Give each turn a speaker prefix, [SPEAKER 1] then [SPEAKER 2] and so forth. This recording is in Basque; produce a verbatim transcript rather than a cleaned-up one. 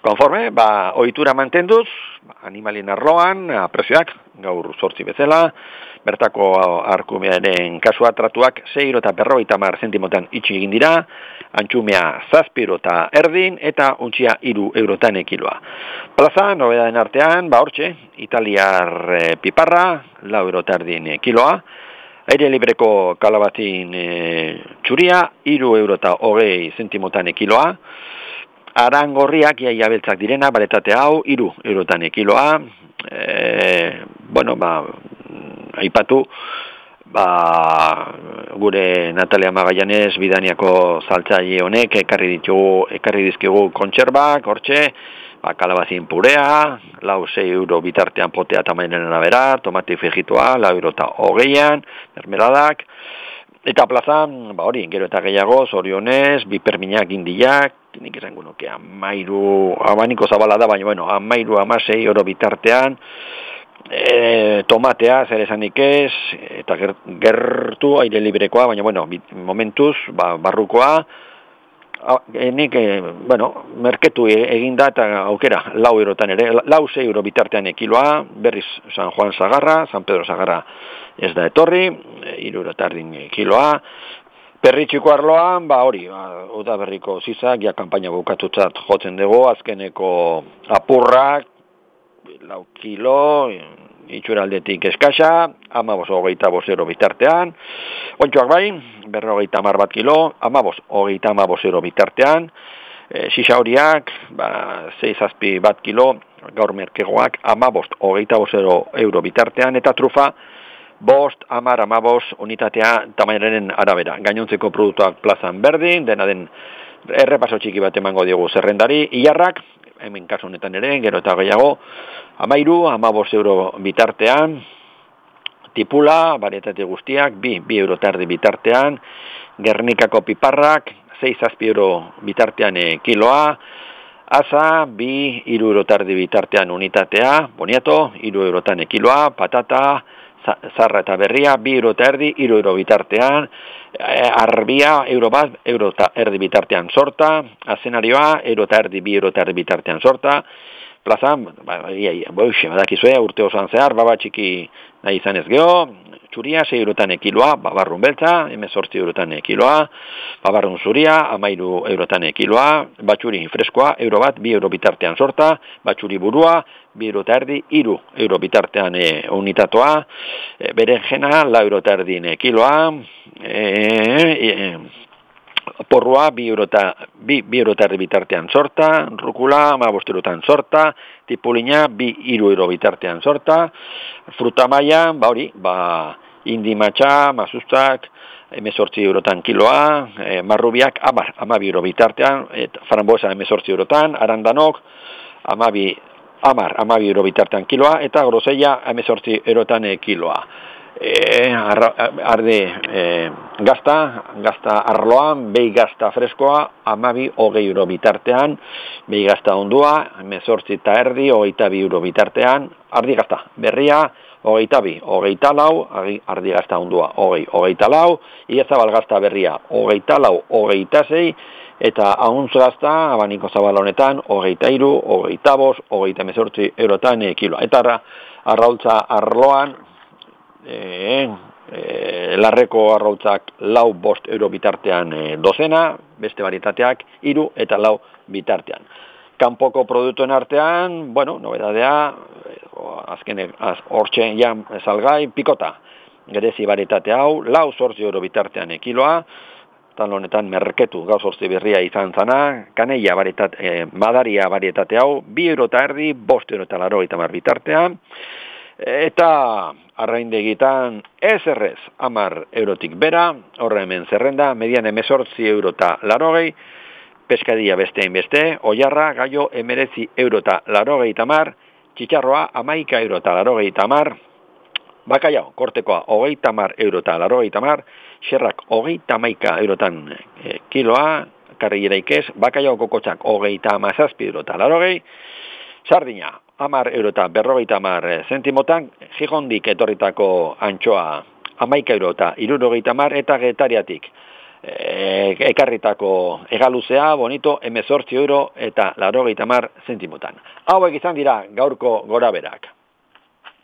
[SPEAKER 1] Konforme, ba, ohitura mantenduz, animalien arloan, prezioak, gaur zortzi bezala, bertako arkumearen kasua tratuak sei euro eta berrogeita hamar zentimotan itxi egin dira, antxumea zazpi euro eta erdin, eta untxia hiru eurotan kiloa. Plaza, nobedaden artean, ba hortxe, italiar e, piparra, lau euro eta erdin kiloa, aire libreko kalabatin e, txuria, hiru euro eta hogei zentimotan kiloa, arangorriak iaia beltzak direna, baretate hau, hiru eurotan kiloa, e, bueno, ba, aipatu, ba, gure Natalia Magallanes bidaniako saltzaile honek ekarri ditugu, ekarri dizkigu kontserbak, hortxe, ba, kalabazin purea, lau sei euro bitartean potea tamainen arabera, tomate frijitua, lau euro eta hogeian, mermeladak, eta plazan, ba hori, gero eta gehiago, zorionez, biperminak indiak, nik esango nuke, amairu, abaniko zabala da, baina, bueno, amairu, amasei euro bitartean, e, tomatea, zer esanik ez, eta ger, gertu aire librekoa, baina, bueno, bit, momentuz, ba, barrukoa, nik, e, bueno, merketu eginda eta aukera, lau eurotan ere, lau sei euro bitartean kiloa, berriz San Juan Sagarra, San Pedro Sagarra ez da etorri, hiru euro eta erdin kiloa, Perritxiko arloan, ba hori, ba, uda berriko zizak, ja kanpaina bukatutzat jotzen dugu, azkeneko apurrak, lau kilo, itxuraldetik eskasa, amabos hogeita bos euro bitartean, ontsuak bai, berrogeita hamar bat kilo, amabos hogeita amabos euro bitartean, e, sisa horiak, ba, sei zazpi bat kilo, gaur merkegoak, amabost hogeita bos euro bitartean, eta trufa, bost, amar, amabos, unitatea tamainaren arabera. Gainontzeko produktuak plazan berdin, dena den errepaso txiki bat emango diogu zerrendari. Ilarrak, hemen kasu honetan ere, gero eta gehiago, amairu, amabos euro bitartean, tipula, barietate guztiak, bi, bi euro tardi bitartean, Gernikako piparrak, sei zazpi euro bitartean e, kiloa, asa, bi, iru euro tardi bitartean unitatea, boniato, iru eurotan e, kiloa, patata, zarra eta berria, bi euro eta erdi, iru euro bitartean, e, arbia, euro bat, euro eta erdi bitartean sorta, azenarioa, euro eta erdi, bi euro eta erdi bitartean sorta, plazan, ba, ia, ia, boixe, badakizue, urte osoan zehar, baba txiki nahi izan ez geho, txuria, sei eurotan kiloa, babarrun beltza, emezortzi eurotan kiloa, babarrun zuria, amairu eurotan kiloa, batxuri freskoa, euro bat, bi euro bitartean sorta, batxuri burua, bi euro eta erdi, iru euro bitartean e, unitatoa, e, berenjena, la euro eta erdin kiloa, e, e, porrua, bi euro eta bi, bi euro eta erdi bitartean sorta, rukula, amabost eurotan sorta, tipulina, bi iru euro bitartean sorta, fruta mailan, ba hori, ba, indi matxa, mazustak, emezortzi eurotan kiloa, e, marrubiak, amar, amabi euro bitartean, et, framboesa emezortzi eurotan, arandanok, amabi, amar, amabi euro bitartean kiloa, eta groseia emezortzi eurotan e, kiloa. E, arra, arde e, gazta, gazta arloan, behi gazta freskoa, amabi hogei euro bitartean, behi gazta ondua, emezortzi eta erdi, hogeita bi euro bitartean, ardi gazta, berria, hogeita bi, hogeita lau, ardi gazta ondua, hogei, hogeita lau, iezabal gazta berria, hogeita lau, hogeita zei, eta ahuntz gazta, abaniko zabal honetan, hogeita iru, hogeita bos, hogeita emezortzi eurotan e, kiloa. Eta arra, arraultza arloan, e, e, larreko arrautzak lau bost euro bitartean e, dozena, beste varietateak, iru eta lau bitartean. Kanpoko produktuen artean, bueno, nobedadea, azken hortxe ja salgai, pikota, gerezi varietate hau, lau zortzi euro bitartean e, kiloa, tal honetan merketu gaur zortzi berria izan zana, kaneia varietate, eh, madaria varietate hau, bi euro eta erdi, bost euro eta laurogeita hamar bitartean, eta arraindegitan ez errez hamar eurotik bera, horre hemen zerrenda, median emezortzi euro eta laurogei, peskadia beste beste, oiarra, gaio emerezi euro eta laurogeita hamar, txitxarroa amaika euro eta laurogeita hamar, bakaiao, kortekoa hogeita hamar euro eta laurogeita hamar, xerrak hogeita hamaika eurotan e, kiloa, karrieraik ez, bakaiao kokotxak hogeita hamazazpi euro eta laurogei, sardina, hamar euro eta berrogeita hamar zentimotan, Gijondik etorritako antxoa hamaika euro eta hirurogeita hamar, eta Getariatik e, ekarritako egaluzea, bonito, hemezortzi euro eta laurogeita hamar zentimotan. Hauek izan dira gaurko goraberak.